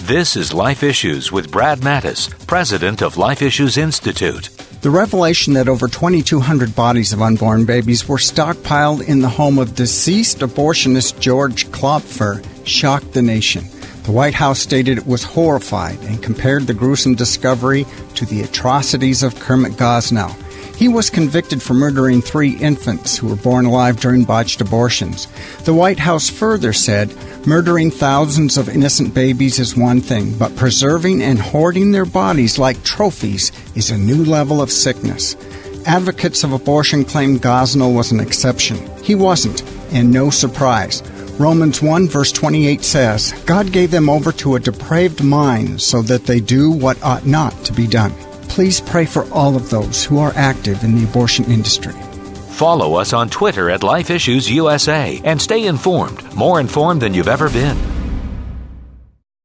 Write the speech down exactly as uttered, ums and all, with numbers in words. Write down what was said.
This is Life Issues with Brad Mattis, president of Life Issues Institute. The revelation that over twenty-two hundred bodies of unborn babies were stockpiled in the home of deceased abortionist George Klopfer shocked the nation. The White House stated it was horrified and compared the gruesome discovery to the atrocities of Kermit Gosnell. He was convicted for murdering three infants who were born alive during botched abortions. The White House further said, murdering thousands of innocent babies is one thing, but preserving and hoarding their bodies like trophies is a new level of sickness. Advocates of abortion claim Gosnell was an exception. He wasn't, and no surprise. Romans one verse twenty-eight says, God gave them over to a depraved mind so that they do what ought not to be done. Please pray for all of those who are active in the abortion industry. Follow us on Twitter at Life Issues U S A and stay informed, more informed than you've ever been.